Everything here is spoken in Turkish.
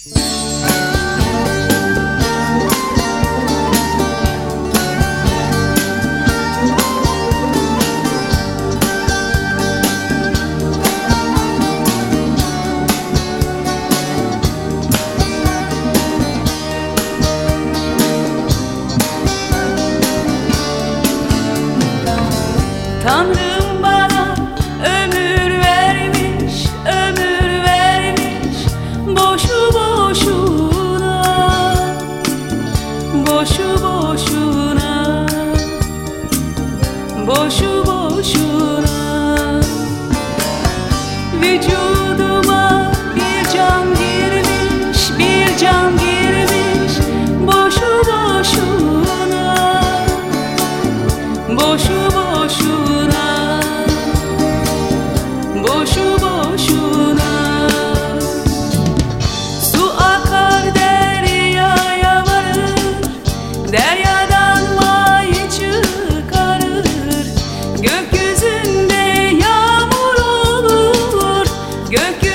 Tanrım bana ömür vermiş, ömür vermiş boşu boşuna, boşu boşuna, boşu boşuna. Vücuduma bir can girmiş, bir can girmiş boşu boşuna, boşu boşuna, boşu boşuna. Su akar deryaya varır, deryadan vay çıkarır. Gökyüzünde yağmur olur, gökyüzünde